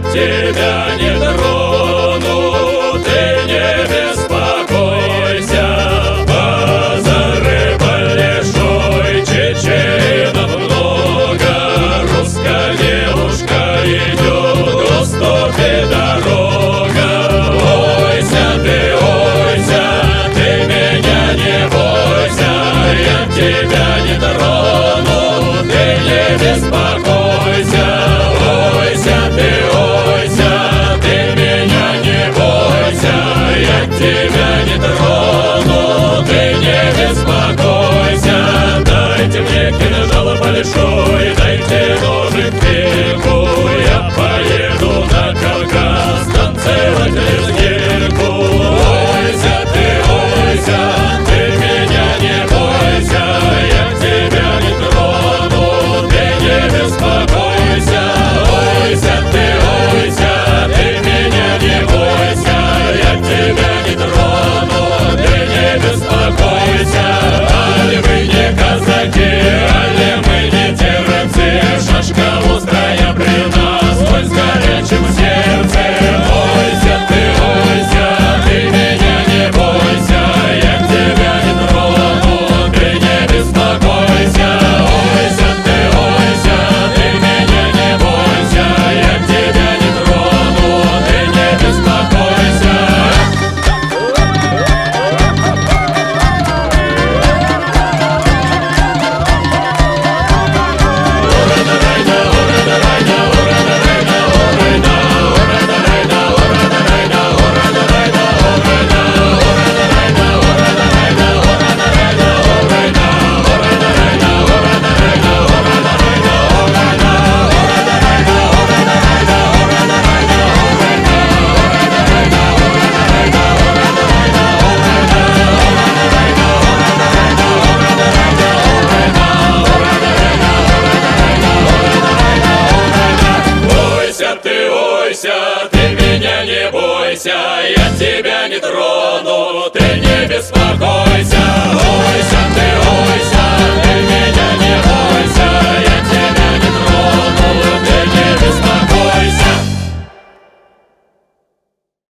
тебя не трону, ты не беспокойся. Базары большой, чеченов много, русская девушка идет, к уступе дорога. Ойся, ты меня не бойся, я тебя не трону, ты не беспокойся. Ты меня не бойся, я тебя не трону, ты не беспокойся. Дайте мне кинжал большой, дайте ножик пику, я поеду на Кавказ танцевать лезгинку. Ойся, ты меня не бойся, я тебя не трону, ты не беспокойся. Ойся, ты меня не бойся, я тебя не трону, ты не беспокойся. Али мы не казаки, али мы не терпцы, шашка острая при нас, бой с горячим сердцем. Ойся, ты меня не бойся, я тебя не трону, ты не беспокойся. Ойся, ты меня не бойся, я тебя не трону, ты не беспокойся. Ойся, ты меня не бойся, я тебя не трону, ты не беспокойся.